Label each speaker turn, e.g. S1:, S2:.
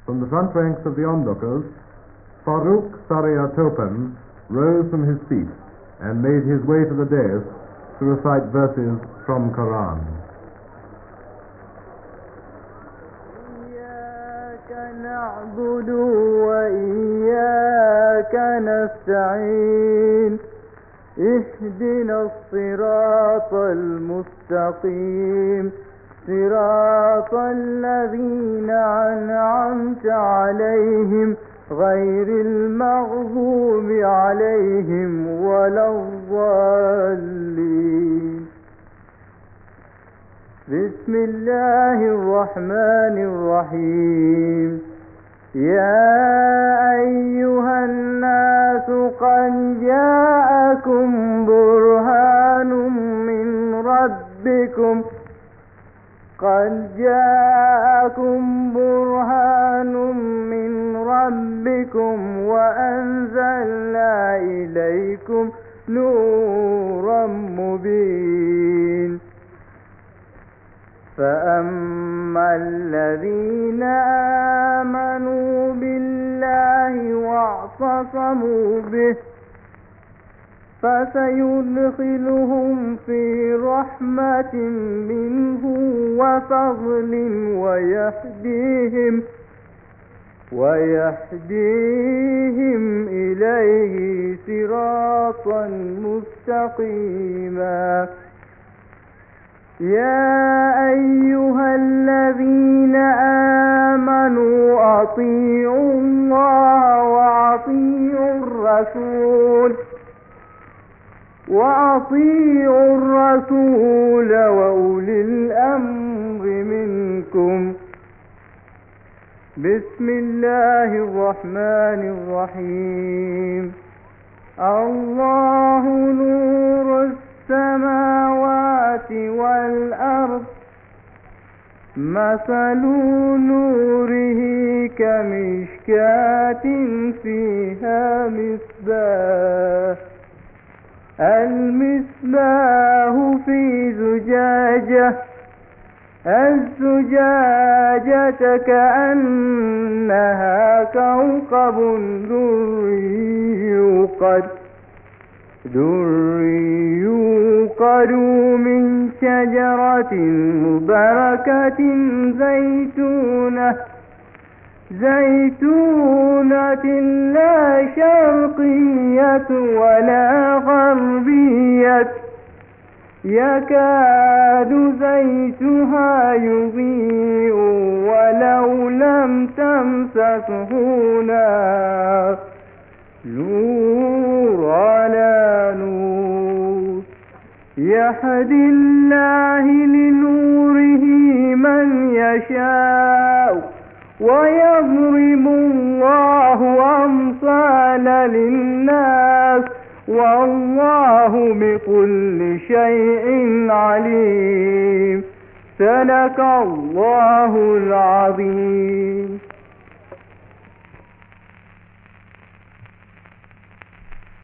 S1: From the front ranks of the onlookers, Farooq Saria Topan rose from his seat and made his way to the dais to recite verses from Quran.
S2: إياك نعبد وإياك نستعين اهدنا الصراط المستقيم صراط الذين أنعمت عليهم غير المغضوب عليهم ولا الضالين. بسم الله الرحمن الرحيم. يا أيها الناس قد جاءكم برهان من ربكم وأنزلنا إليكم نورا مبين. فأما الذين آمنوا بالله واعتصموا به فسيدخلهم في رحمة منه وفضل ويهديهم إليه صراطا مستقيما. يا أيها الذين آمنوا أطيعوا الله وأطيعوا الرسول وأولي الأمر منكم. بسم الله الرحمن الرحيم. الله نور السماوات والأرض مثل نوره كمشكاة فيها المصباح في زجاجة الزجاجة كأنها كوكب دري يوقد من شجرة مباركة زيتونة لا شرقية ولا غربية يكاد زيتها يضيء ولو لم تمسسه نار نور على نور. يهدي الله لنوره من يشاء ويضرب الله أمثال للناس والله بكل شيء عليم. صدق الله العظيم.